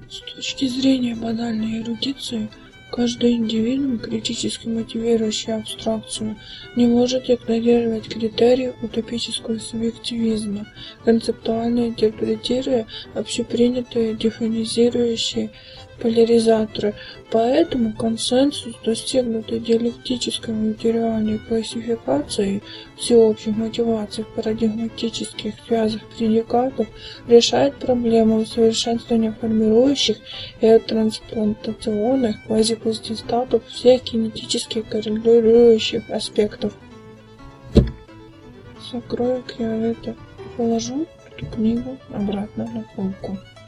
С точки зрения банальной эрудиции, каждый индивидуум, критически мотивирующий абстракцию, не может игнорировать критерии утопического субъективизма, концептуально интерпретируя общепринятые дефинизирующие поляризаторы. Поэтому консенсус, достигнутый диалектической материальной классификацией всеобщих мотиваций в парадигматических связях предикатов, решает проблему усовершенствования формирующих и трансплантационных квазипостистатов всех кинетически коррелирующих аспектов. Закрою я это и положу эту книгу обратно на полку.